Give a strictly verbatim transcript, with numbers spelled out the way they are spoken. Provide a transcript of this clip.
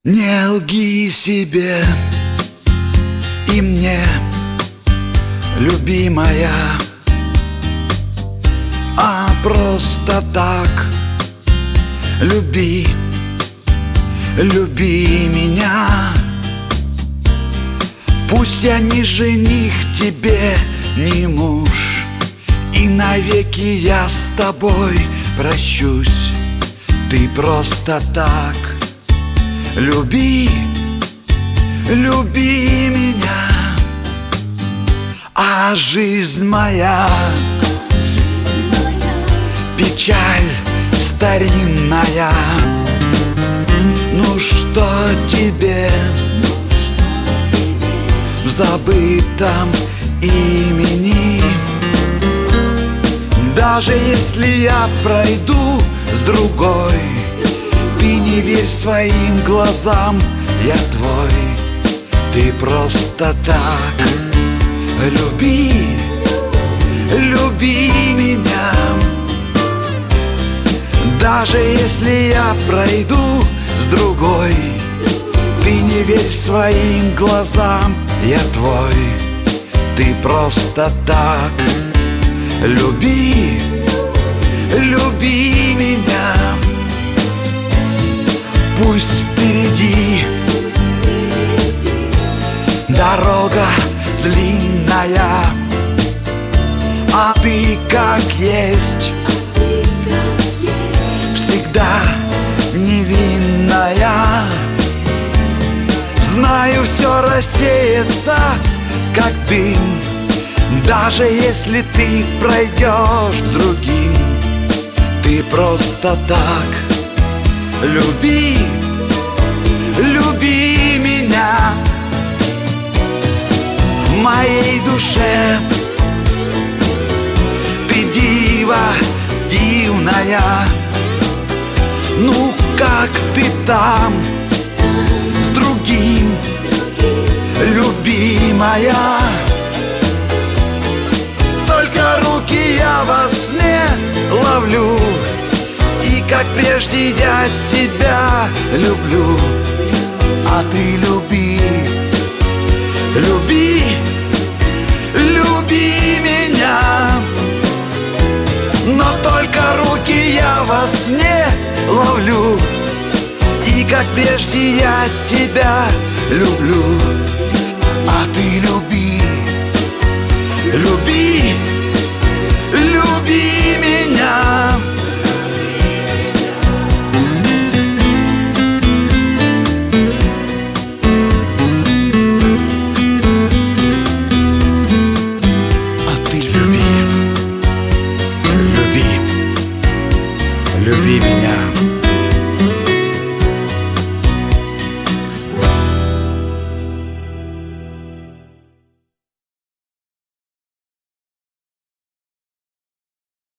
Не лги себе и мне, любимая, а просто так люби, люби меня. Пусть я не жених тебе, не муж, и навеки я с тобой прощусь. Ты просто так люби, люби меня. А жизнь моя, печаль старинная, ну что тебе в забытом имени? Даже если я пройду с другой, ты не верь своим глазам, я твой. Ты просто так люби, люби меня. Даже если я пройду с другой, ты не верь своим глазам, я твой. Ты просто так люби, люби меня. Пусть впереди дорога длинная, а ты как есть, всегда невинная. Знаю, все рассеется, как дым, даже если ты пройдешь с другим. Ты просто так люби, люби меня. В моей душе ты дива дивная. Ну как ты там с другим, любимая? Только руки я во сне ловлю, и как прежде я тебя люблю. А ты люби, люби, люби меня. Но только руки я во сне ловлю, и как прежде я тебя люблю. А ты люби, люби, люби меня. Люби меня.